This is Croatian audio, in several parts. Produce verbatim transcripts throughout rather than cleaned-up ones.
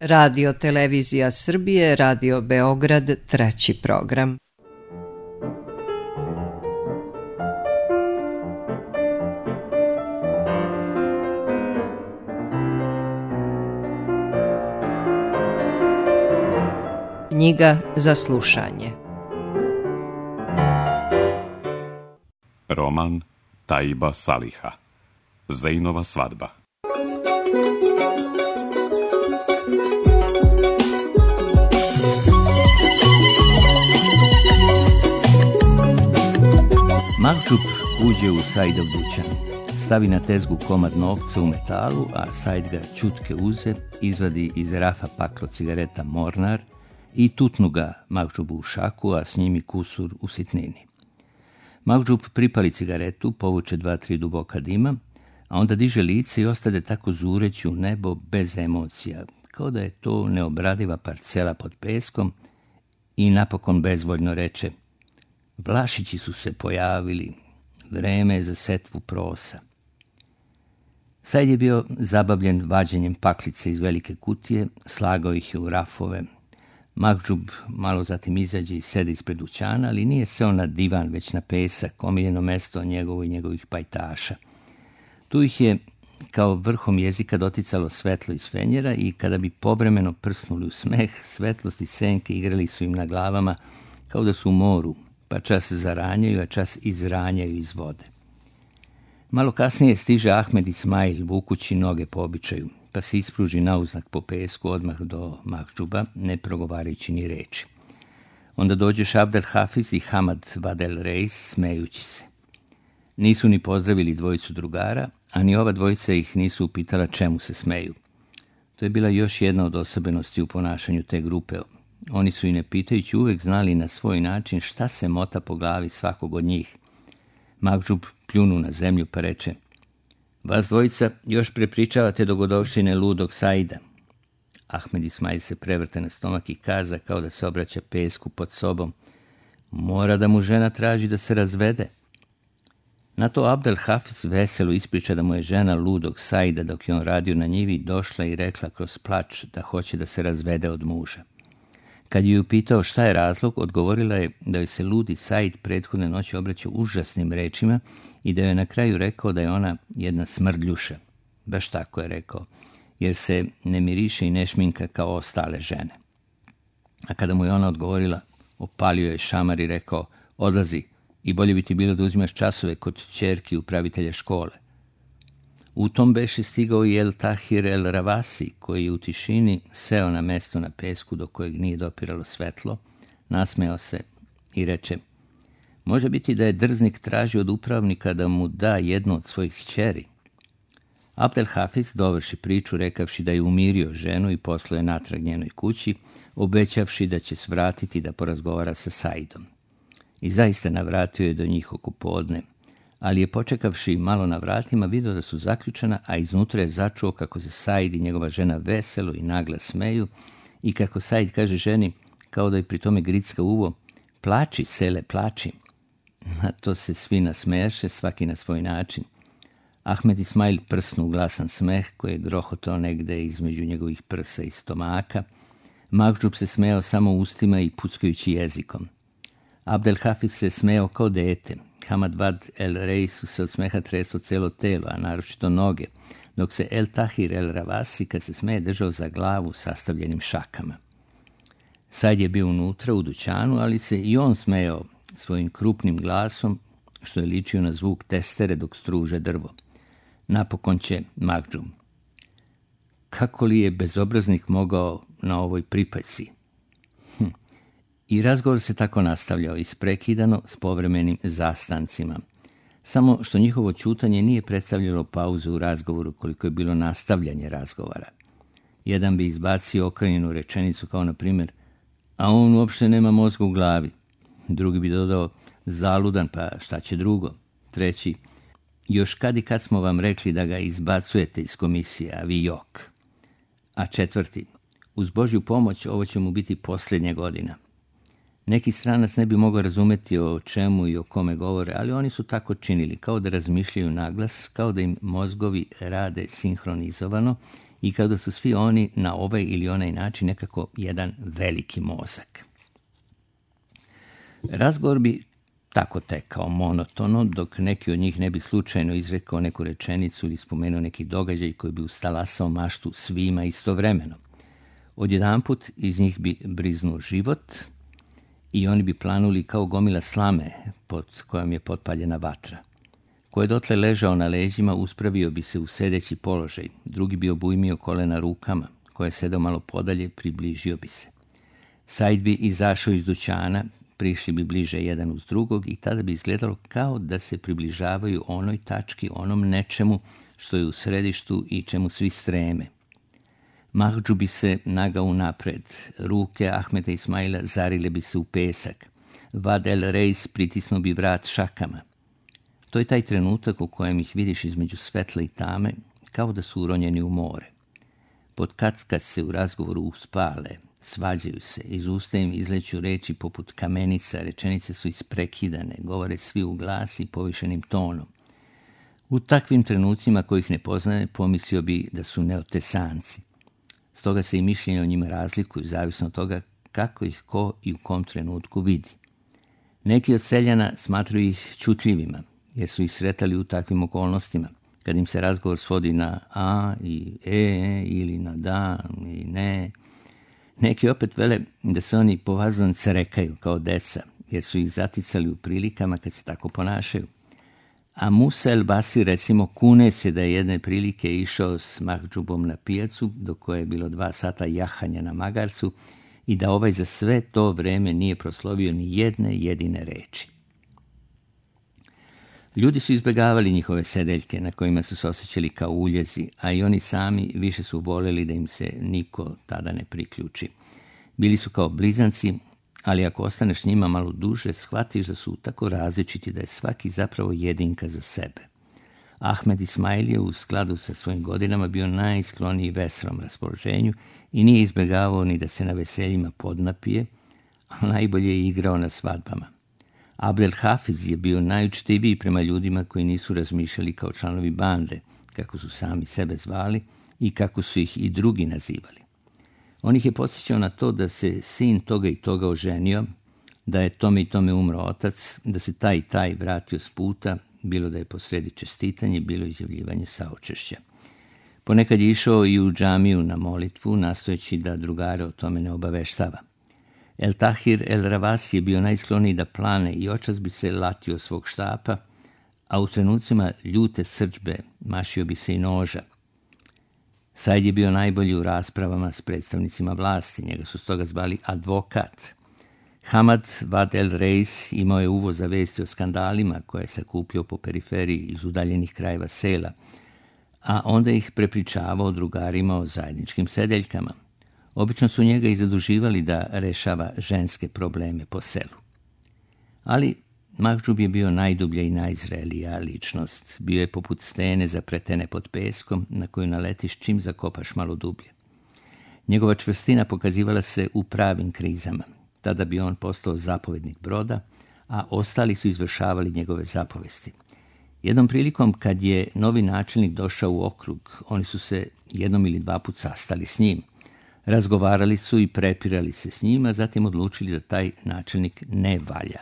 Radio Televizija Srbije, Radio Beograd, treći program. Knjiga za slušanje. Roman Taiba Saliha. Zejnova svadba. Mahđub uđe u Saidov dućan, stavi na tezgu komad novca u metalu, a Said ga čutke uze, izvadi iz rafa paklo cigareta Mornar i tutnu ga Mahđubu u šaku, a s njim i kusur u sitnini. Mahđub pripali cigaretu, povuče dva, tri duboka dima, a onda diže lice i ostade tako zureći u nebo bez emocija, kao da je to neobradiva parcela pod peskom, i napokon bezvoljno reče: Vlašići su se pojavili, vreme je za setvu prosa. Said je bio zabavljen vađenjem paklice iz velike kutije, slagao ih je u rafove. Mahđub malo zatim izađe i sedi ispred dućana, ali nije seo na divan, već na pesak, omiljeno mesto njegovo i njegovih pajtaša. Tu ih je kao vrhom jezika doticalo svetlo iz fenjera i kada bi povremeno prsnuli u smeh, svetlost i senke igrali su im na glavama kao da su u moru, pa čas zaranjaju, a čas izranjaju iz vode. Malo kasnije stiže Ahmed Ismail, vukući noge po običaju, pa se ispruži nauznak po pesku odmah do Mahđuba, ne progovarajući ni reči. Onda dođe Abdel Hafiz i Hamad Vadel Reis, smejući se. Nisu ni pozdravili dvojicu drugara, a ni ova dvojica ih nisu upitala čemu se smeju. To je bila još jedna od osobenosti u ponašanju te grupe. Oni su i ne pitajući uvijek znali na svoj način šta se mota po glavi svakog od njih. Mahđub pljunu na zemlju pa reče: Vas dvojica još prepričavate dogodovštine ludog Saida. Ahmed Ismail se prevrte na stomak i kaza kao da se obraća pesku pod sobom: Mora da mu žena traži da se razvede. Na to Abdel Hafiz veselo ispriča da mu je žena ludog Saida, dok je on radio na njivi, došla i rekla kroz plač da hoće da se razvede od muža. Kad ju pitao šta je razlog, odgovorila je da joj se ludi Said prethodne noći obraćao užasnim rečima i da joj na kraju rekao da je ona jedna smrdljuša. Baš tako je rekao, jer se ne miriše i ne šminka kao ostale žene. A kada mu je ona odgovorila, opalio je šamar i rekao: Odlazi, i bolje bi ti bilo da uzimaš časove kod ćerki upravitelja škole. U tom beše stigao i El Tahir El Ravasi, koji je u tišini seo na mesto na pesku do kojeg nije dopiralo svetlo, nasmejao se i reče: Može biti da je drznik tražio od upravnika da mu da jednu od svojih kćeri. Abdel Hafiz dovrši priču rekavši da je umirio ženu i poslao je natrag njenoj kući, obećavši da će svratiti da porazgovara sa Saidom. I zaista navratio je do njih oko podne, ali je počekavši malo na vratima vidio da su zaključana, a iznutra je začuo kako se Said i njegova žena veselo i naglas smeju i kako Said kaže ženi, kao da je pri tome gricka uvo: Plači, sele, plači. Na to se svi nasmejaše, svaki na svoj način. Ahmed Ismail prsnu glasan smeh koji je grohotao negde između njegovih prsa i stomaka. Mahđub se smejao samo ustima i puckajući jezikom. Abdel Hafiz se smejao kao dete. Hamad Vad El Reisu se od smeha treslo celo telo, a naročito noge, dok se El Tahir El Ravasi, kad se smeje, držao za glavu sastavljenim šakama. Said je bio unutra u dućanu, ali se i on smejao svojim krupnim glasom, što je ličio na zvuk testere dok struže drvo. Napokon će Mahđub: Kako li je bezobraznik mogao na ovoj pripajci? Hm. I razgovor se tako nastavljao, isprekidano s povremenim zastancima. Samo što njihovo ćutanje nije predstavljalo pauzu u razgovoru koliko je bilo nastavljanje razgovora. Jedan bi izbacio okrenjenu rečenicu kao na primjer: A on uopšte nema mozga u glavi. Drugi bi dodao: Zaludan, pa šta će drugo? Treći: Još kad i kad smo vam rekli da ga izbacujete iz komisije, a vi jok. A četvrti: Uz Božju pomoć ovo će mu biti posljednja godina. Neki stranac ne bi mogao razumeti o čemu i o kome govore, ali oni su tako činili, kao da razmišljaju naglas, kao da im mozgovi rade sinhronizovano i kao da su svi oni na ovaj ili onaj način nekako jedan veliki mozak. Razgovor bi tako tekao monotono, dok neki od njih ne bi slučajno izrekao neku rečenicu ili spomenuo neki događaj koji bi ustalasao maštu svima istovremeno. Odjedanput iz njih bi briznuo život i oni bi planuli kao gomila slame pod kojom je potpaljena vatra. Ko je dotle ležao na leđima, uspravio bi se u sedeći položaj, drugi bi obujmio kolena rukama, ko je sedao malo podalje, približio bi se. Said bi izašao iz dućana, prišli bi bliže jedan uz drugog i tada bi izgledalo kao da se približavaju onoj tački, onom nečemu što je u središtu i čemu svi streme. Mahdžu bi se nagao napred, ruke Ahmeda Ismaila zarile bi se u pesak, Vad el Reis pritisnuo bi vrat šakama. To je taj trenutak u kojem ih vidiš između svetla i tame, kao da su uronjeni u more. Pod kackad se u razgovoru uspale, svađaju se, iz usta im izleću reči poput kamenica, rečenice su isprekidane, govore svi u glas i povišenim tonom. U takvim trenucima kojih ne poznaje, pomislio bi da su neotesanci. Stoga se i mišljenje o njima razlikuju, zavisno od toga kako ih ko i u kom trenutku vidi. Neki od seljana smatruju ih čutljivima, jer su ih sretali u takvim okolnostima, kad im se razgovor svodi na a i e ili na da i ne. Neki opet vele da se oni povazdan cerekaju kao deca, jer su ih zaticali u prilikama kad se tako ponašaju. A Musa el Basir, recimo, kune se da je jedne prilike išao s Mahdžubom na pijacu, do koje je bilo dva sata jahanja na magarcu, i da ovaj za sve to vreme nije proslovio ni jedne jedine reči. Ljudi su izbjegavali njihove sedeljke na kojima su se osjećali kao uljezi, a i oni sami više su voljeli da im se niko tada ne priključi. Bili su kao blizanci, ali ako ostaneš s njima malo duže, shvatiš da su tako različiti da je svaki zapravo jedinka za sebe. Ahmed Ismail je u skladu sa svojim godinama bio najskloniji veselom raspoloženju i nije izbjegavao ni da se na veseljima podnapije, a najbolje je igrao na svadbama. Abdel Hafiz je bio najučtiviji prema ljudima koji nisu razmišljali kao članovi bande, kako su sami sebe zvali i kako su ih i drugi nazivali. On ih je podsjećao na to da se sin toga i toga oženio, da je tome i tome umro otac, da se taj i taj vratio s puta, bilo da je posredi čestitanje, bilo izjavljivanje saučešća. Ponekad je išao i u džamiju na molitvu, nastojeći da drugare o tome ne obaveštava. El Tahir el Ravasi je bio najskloniji da plane i očas bi se latio svog štapa, a u trenucima ljute srdžbe mašio bi se i noža. Said je bio najbolji u raspravama s predstavnicima vlasti, njega su stoga zvali advokat. Hamad Vad el Reis imao je uvo za vesti o skandalima koje je sakupljao po periferiji iz udaljenih krajeva sela, a onda ih prepričavao drugarima o zajedničkim sedeljkama. Obično su njega i zaduživali da rešava ženske probleme po selu. Ali Mahdžub je bio najdublja i najzrelija ličnost. Bio je poput stene zapretene pod peskom na koju naletiš čim zakopaš malo dublje. Njegova čvrstina pokazivala se u pravim krizama. Tada bi on postao zapovednik broda, a ostali su izvršavali njegove zapovesti. Jednom prilikom, kad je novi načelnik došao u okrug, oni su se jednom ili dva put sastali s njim. Razgovarali su i prepirali se s njima, zatim odlučili da taj načelnik ne valja.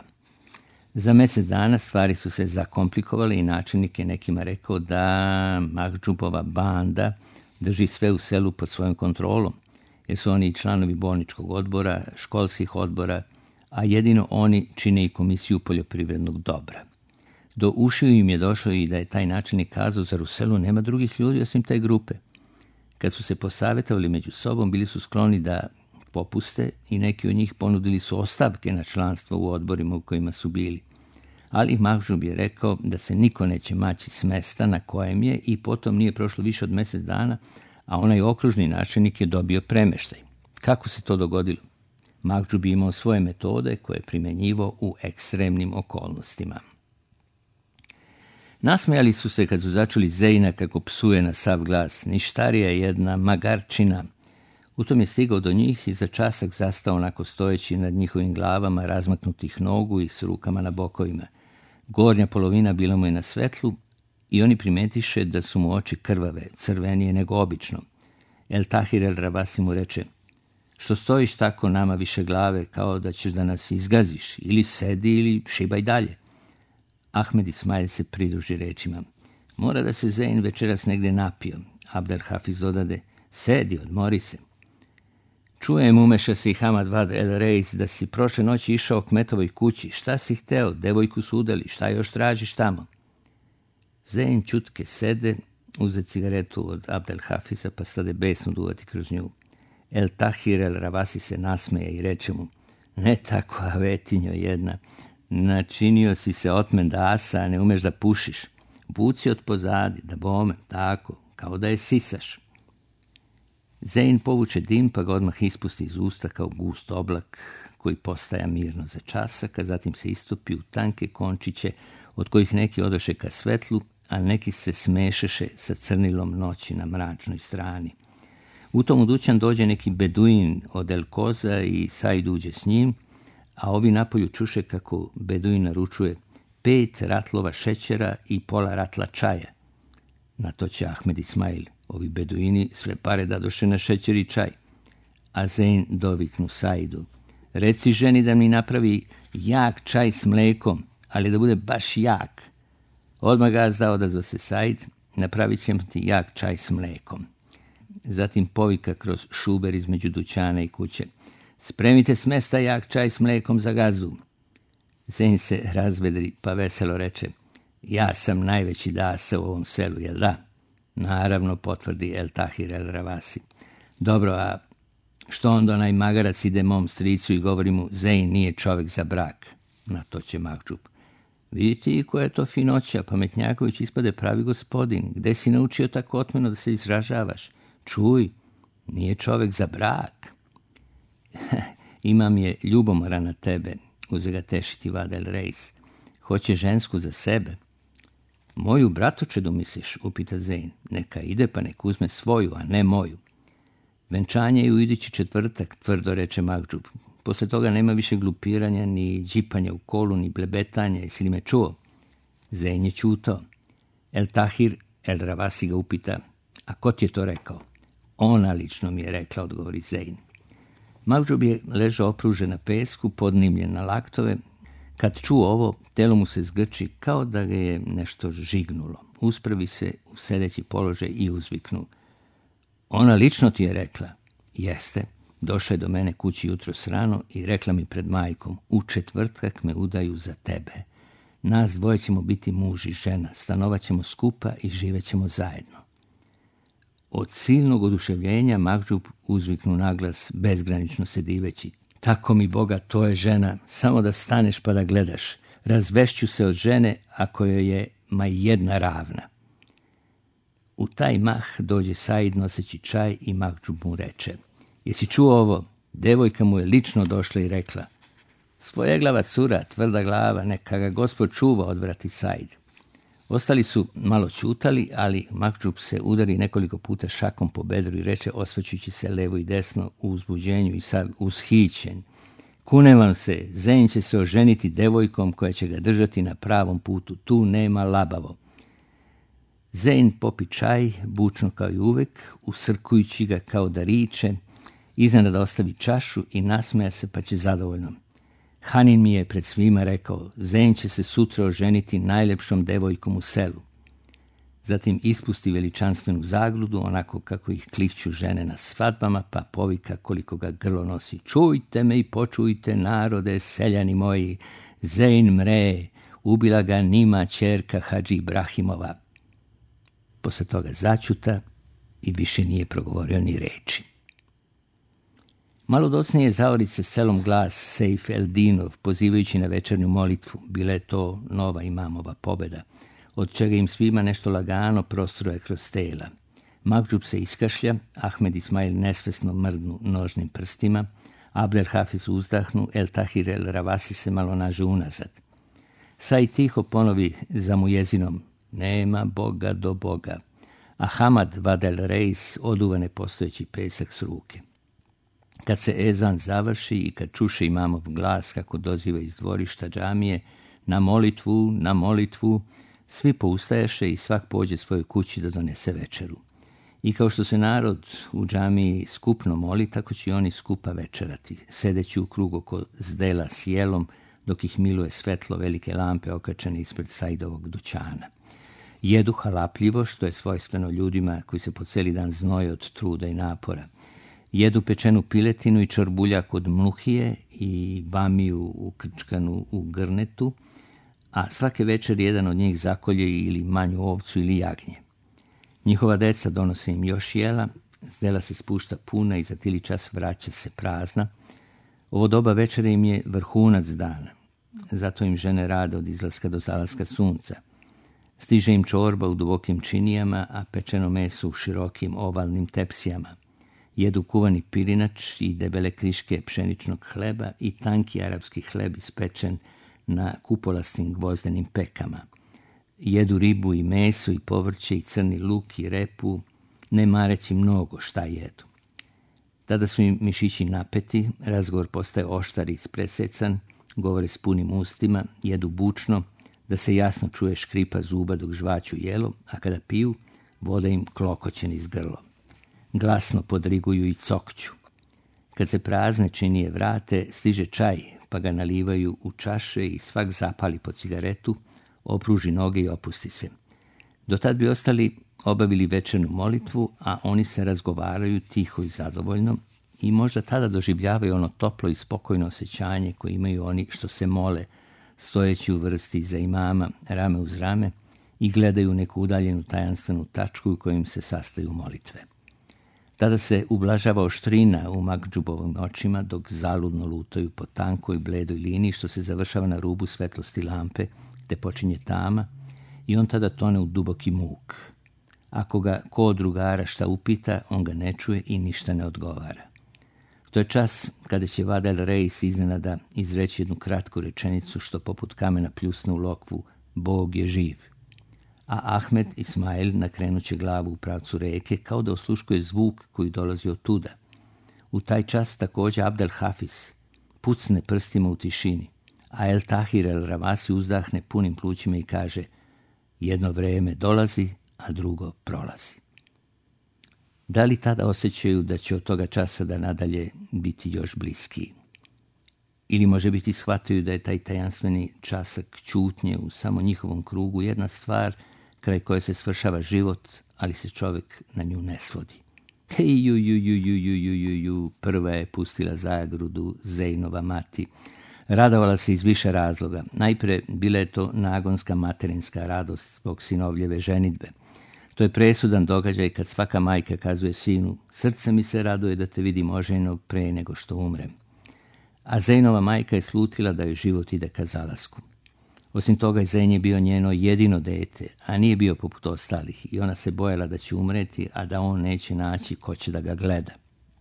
Za mjesec dana stvari su se zakomplikovale i načelnik je nekima rekao da Mahdžubova banda drži sve u selu pod svojom kontrolom, jer su oni članovi bolničkog odbora, školskih odbora, a jedino oni čine i komisiju poljoprivrednog dobra. Do ušiju im je došlo i da je taj načelnik kazao, zar u selu nema drugih ljudi osim te grupe. Kad su se posavjetovali među sobom, bili su skloni da popuste i neki od njih ponudili su ostavke na članstvo u odborima u kojima su bili. Ali Mahdžub je rekao da se niko neće maći s mesta na kojem je i potom nije prošlo više od mjesec dana, a onaj okružni načelnik je dobio premještaj. Kako se to dogodilo? Mahdžub je imao svoje metode koje je primjenjivao u ekstremnim okolnostima. Nasmejali su se kad su začuli Zejna kako psuje na sav glas. Ništarija je jedna magarčina. U tom je stigao do njih i za časak zastao onako stojeći nad njihovim glavama razmaknutih nogu i s rukama na bokovima. Gornja polovina bila mu je na svetlu i oni primetiše da su mu oči krvave, crvenije nego obično. El Tahir el Ravasi mu reče: što stojiš tako nama više glave, kao da ćeš da nas izgaziš, ili sedi ili šibaj dalje. Ahmed Ismail se pridruži rečima: mora da se Zein večeras negdje napio. Abdel Hafiz dodade: sedi, odmori se. Čujem, umeša se i Hamad Vad el Reis, da si prošle noći išao kmetovoj kući. Šta si hteo? Devojku su udali. Šta još tražiš tamo? Zein čutke sede, uze cigaretu od Abdel Hafiza, pa stade besno duvati kroz nju. El Tahir el Ravasi se nasmeje i reče mu: ne tako, avetinjo jedna. Načinio si se otmen da asa, a ne umeš da pušiš. Buci od pozadi, da bome, tako, kao da je sisaš. Zein povuče dim, pa ga odmah ispusti iz usta kao gust oblak, koji postaja mirno za časak, a zatim se istopi u tanke končiće, od kojih neki odoše ka svetlu, a neki se smešeše sa crnilom noći na mračnoj strani. U tom u dućan dođe neki beduin od El Koza i Said uđe s njim, a ovi napolju čuše kako beduin naručuje pet ratlova šećera i pola ratla čaja. Na to će Ahmed Ismail: ovi beduini sve pare dadoše na šećer i čaj. A Zein doviknu Saidu: reci ženi da mi napravi jak čaj s mlekom, ali da bude baš jak. Odmah gazda, odazva se Said: napravit ćemo ti jak čaj s mlekom. Zatim povika kroz šuber između dućana i kuće: spremite s mesta jak čaj s mlekom za gazdu. Zein se razvedri pa veselo reče: ja sam najveći dasa u ovom selu, jel da? Naravno, potvrdi El Tahir el Ravasi. Dobro, a što onda onaj magarac ide mom stricu i govori mu: Zein nije čovjek za brak? Na to će Mahđub: vidite i koja je to finoća, pametnjaković ispade pravi gospodin. Gde si naučio tako otmeno da se izražavaš? Čuj, nije čovjek za brak. Imam je ljubomora na tebe, uze ga tešiti Vad el Reis. Hoće žensku za sebe. Moju bratočedu misliš, upita Zein. Neka ide pa nek uzme svoju, a ne moju. Venčanje je u idući četvrtak, tvrdo reče Mahđub. Posle toga nema više glupiranja, ni džipanja u kolu, ni blebetanja. Jesi li me čuo? Zein je čutao. El Tahir el Ravasi ga upita: a ko ti je to rekao? Ona lično mi je rekla, odgovori Zein. Mahđub je ležao opružen na pesku, podnimljen na laktove. Kad čuo ovo, telo mu se zgrči kao da ga je nešto žignulo. Uspravi se u sedeći položaj i uzviknu: ona lično ti je rekla? Jeste. Došla je do mene kući jutro srano i rekla mi pred majkom: u četvrtak me udaju za tebe. Nas dvoje ćemo biti muž i žena, stanovat ćemo skupa i živećemo zajedno. Od silnog oduševljenja Mahđub uzviknu naglas, bezgranično se diveći: tako mi Boga, to je žena, samo da staneš pa da gledaš. Razvešću se od žene ako joj je ma jedna ravna. U taj mah dođe Said noseći čaj i Mahđub mu reče: jesi čuo ovo? Devojka mu je lično došla i rekla. Svojeglava cura, tvrda glava, neka ga Gospod čuva, odvrati Said. Ostali su malo čutali, ali Mahđub se udari nekoliko puta šakom po bedru i reče, osvrćući se levo i desno u uzbuđenju i sav ushićen: kunem vam se, Zein će se oženiti devojkom koja će ga držati na pravom putu, tu nema labavo. Zein popi čaj, bučno kao i uvek, usrkujući ga kao da riče, iznenada ostavi čašu i nasmeja se pa će zadovoljno. Hanin mi je pred svima rekao, Zein će se sutra oženiti najlepšom devojkom u selu. Zatim ispusti veličanstvenu zagludu, onako kako ih klikću žene na svadbama, pa povika koliko ga grlo nosi: čujte me i počujte, narode, seljani moji, Zein mre, ubila ga Nima, ćerka Hadži Ibrahimova. Posle toga začuta i više nije progovorio ni reči. Malo docnije zaori se selom glas Sejf el-Dinov, pozivajući na večernju molitvu. Bila je to nova imamova pobeda, od čega im svima nešto lagano prostroje kroz tela. Mahđub se iskašlja, Ahmed Ismail nesvesno mrdnu nožnim prstima, Abdel Hafiz uzdahnu, El Tahir el Ravasi se malo naže unazad. Said tiho ponovi za mu jezinom: nema Boga do Boga, a Hamad Vad el Reis oduva nepostojeći pesak s ruke. Kad se ezan završi i kad čuše imamov glas kako doziva iz dvorišta džamije: na molitvu, na molitvu, svi poustajaše i svak pođe svojoj kući da donese večeru. I kao što se narod u džamiji skupno moli, tako će i oni skupa večerati, sedeći u krug oko zdela s jelom, dok ih miluje svetlo velike lampe okačene ispred Saidovog dućana. Jedu halapljivo, što je svojstveno ljudima koji se po cijeli dan znoje od truda i napora. Jedu pečenu piletinu i čorbuljak od mluhije i bamiju ukrčkanu u grnetu, a svake večer jedan od njih zakolje ili manju ovcu ili jagnje. Njihova deca donose im još jela, zdela se spušta puna i za tili čas vraća se prazna. Ovo doba večere im je vrhunac dana, zato im žene rade od izlaska do zalaska sunca. Stiže im čorba u dubokim činijama, a pečeno meso u širokim ovalnim tepsijama. Jedu kuvani pirinač i debele kriške pšeničnog hleba i tanki arapski hleb ispečen na kupolastim gvozdenim pekama. Jedu ribu i meso i povrće i crni luk i repu, ne mareći mnogo šta jedu. Tada su im mišići napeti, razgovor postaje oštar i ispresecan, govore s punim ustima, jedu bučno, da se jasno čuje škripa zuba dok žvaću jelo, a kada piju, voda im klokoće niz grlo. Glasno podriguju i cokću. Kad se prazne činije vrate, stiže čaj, pa ga nalivaju u čaše i svak zapali po cigaretu, opruži noge i opusti se. Do tad bi ostali obavili večernu molitvu, a oni se razgovaraju tiho i zadovoljno i možda tada doživljavaju ono toplo i spokojno osjećanje koje imaju oni što se mole, stojeći u vrsti iza imama, rame uz rame, i gledaju neku udaljenu tajanstvenu tačku u kojim se sastaju molitve. Tada se ublažava oštrina u Makdžubovim očima, dok zaludno lutaju po tankoj, bledoj liniji, što se završava na rubu svetlosti lampe, te počinje tama, i on tada tone u duboki muk. Ako ga ko od drugara šta upita, on ga ne čuje i ništa ne odgovara. To je čas kada će Vadel Reis iznenada izreći jednu kratku rečenicu što poput kamena pljusne u lokvu: Bog je živ. A Ahmed Ismail nakrenuće glavu u pravcu reke kao da osluškuje zvuk koji dolazi od tuda. U taj čas također Abdel Hafiz pucne prstima u tišini, a El Tahir El Ravasi uzdahne punim plućima i kaže: jedno vrijeme dolazi, a drugo prolazi. Da li tada osjećaju da će od toga časa da nadalje biti još bliskiji? Ili može biti shvataju da je taj tajanstveni časak ćutnje u samo njihovom krugu jedna stvar kraj koje se svršava život, ali se čovjek na nju ne svodi. Hej, ju, ju, ju, ju, ju, ju, ju, ju, prva je pustila zagrudu Zejnova mati. Radovala se iz više razloga. Najprije bila je to nagonska materinska radost zbog sinovljeve ženidbe. To je presudan događaj kad svaka majka kazuje sinu: srce mi se raduje da te vidim oženjenog pre nego što umrem. A Zejnova majka je slutila da joj život ide ka zalasku. Osim toga, Zejn je bio njeno jedino dete, a nije bio poput ostalih, i ona se bojala da će umreti, a da on neće naći ko će da ga gleda.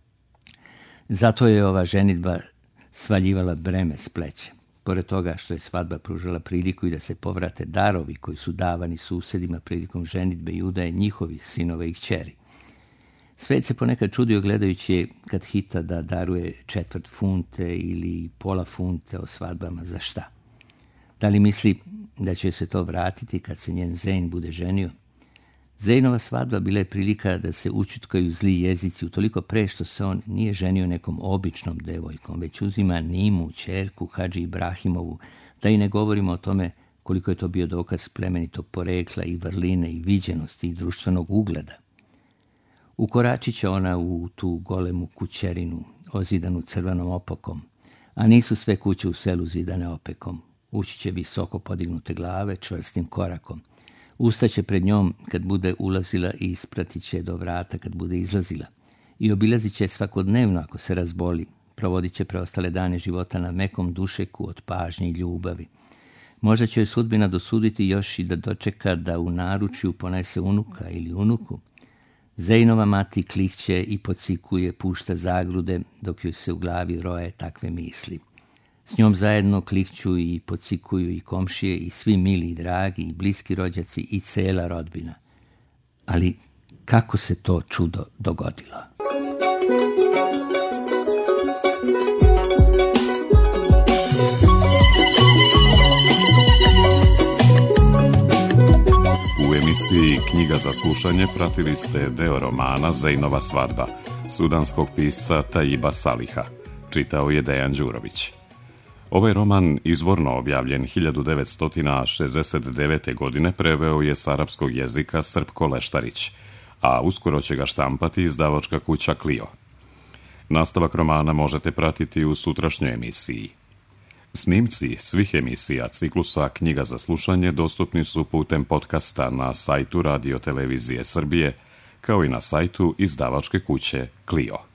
Zato je ova ženidba svaljivala breme s pleća. Pored toga što je svadba pružala priliku i da se povrate darovi koji su davani susjedima prilikom ženidbe i udaje njihovih sinova i kćeri. Svet se ponekad čudio gledajući je kad hita da daruje četvrt funte ili pola funte o svadbama za šta. Da li misli da će se to vratiti kad se njen Zejn bude ženio? Zejnova svadba bila je prilika da se učutkaju zli jezici utoliko pre što se on nije ženio nekom običnom devojkom, već uzima Nimu, ćerku Hadži Ibrahimovu, da i ne govorimo o tome koliko je to bio dokaz plemenitog porekla i vrline i viđenosti i društvenog ugleda. Ukoračit će ona u tu golemu kućerinu, ozidanu crvenom opokom, a nisu sve kuće u selu zidane opekom. Ući će visoko podignute glave čvrstim korakom. Ustaće pred njom kad bude ulazila i ispratit će do vrata kad bude izlazila. I obilazit će svakodnevno ako se razboli. Provodit će preostale dane života na mekom dušeku od pažnje i ljubavi. Možda će joj sudbina dosuditi još i da dočeka da u naručju ponese unuka ili unuku. Zejnova mati klikće i pocikuje, pušta zagrude dok joj se u glavi roje takve misli. S njom zajedno klikću i pocikuju i komšije i svi mili i dragi i bliski rođaci i cela rodbina. Ali kako se to čudo dogodilo? U emisiji Knjiga za slušanje pratili ste deo romana Zejnova svadba, sudanskog pisca Taiba Saliha. Čitao je Dejan Đurović. Ovaj roman, izvorno objavljen hiljadu devetsto šezdeset devete. godine, preveo je s arapskog jezika Srpko Leštarić, a uskoro će ga štampati izdavačka kuća Clio. Nastavak romana možete pratiti u sutrašnjoj emisiji. Snimci svih emisija ciklusa Knjiga za slušanje dostupni su putem podcasta na sajtu Radio Televizije Srbije, kao i na sajtu izdavačke kuće Clio.